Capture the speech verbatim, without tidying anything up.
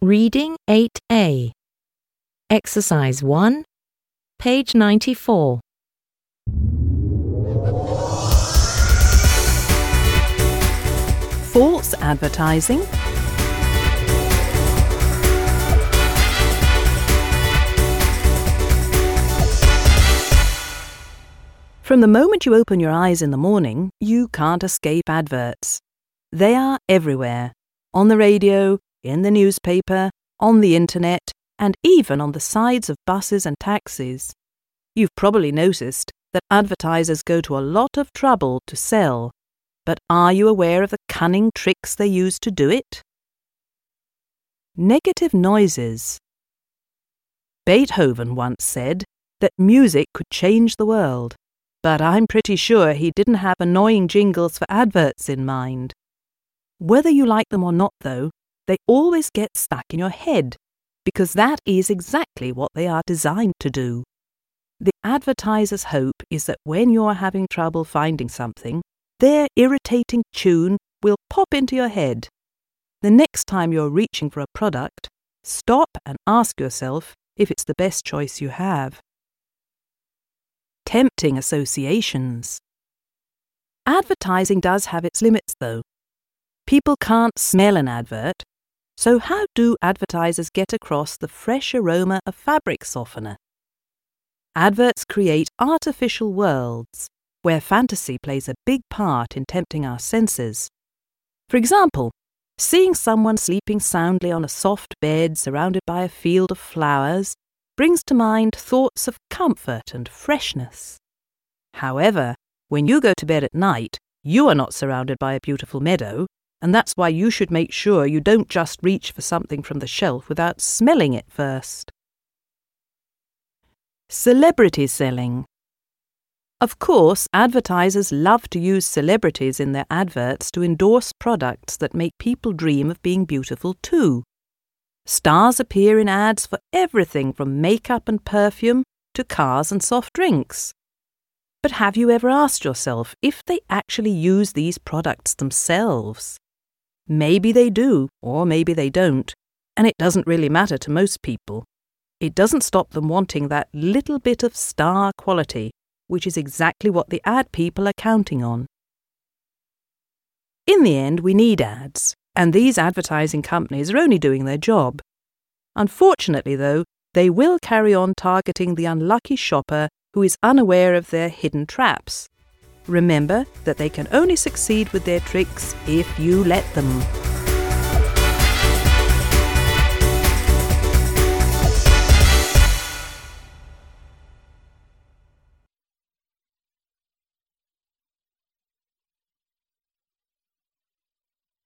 Reading eight A. Exercise one, page ninety-four. False advertising. From the moment you open your eyes in the morning, you can't escape adverts. They are everywhere, on the radio, in the newspaper, on the internet, and even on the sides of buses and taxis. You've probably noticed that advertisers go to a lot of trouble to sell, but are you aware of the cunning tricks they use to do it? Negative noises. Beethoven once said that music could change the world, but I'm pretty sure he didn't have annoying jingles for adverts in mind. Whether you like them or not, though, they always get stuck in your head, because that is exactly what they are designed to do. The advertiser's hope is that when you're having trouble finding something, their irritating tune will pop into your head. The next time you're reaching for a product, stop and ask yourself if it's the best choice you have. Tempting associations. Advertising does have its limits, though. People can't smell an advert, so how do advertisers get across the fresh aroma of fabric softener? Adverts create artificial worlds where fantasy plays a big part in tempting our senses. For example, seeing someone sleeping soundly on a soft bed surrounded by a field of flowers brings to mind thoughts of comfort and freshness. However, when you go to bed at night, you are not surrounded by a beautiful meadow, and that's why you should make sure you don't just reach for something from the shelf without smelling it first. Celebrity selling. Of course, advertisers love to use celebrities in their adverts to endorse products that make people dream of being beautiful too. Stars appear in ads for everything from makeup and perfume to cars and soft drinks. But have you ever asked yourself if they actually use these products themselves? Maybe they do, or maybe they don't, and it doesn't really matter to most people. It doesn't stop them wanting that little bit of star quality, which is exactly what the ad people are counting on. In the end, we need ads, and these advertising companies are only doing their job. Unfortunately, though, they will carry on targeting the unlucky shopper who is unaware of their hidden traps. Remember that they can only succeed with their tricks if you let them.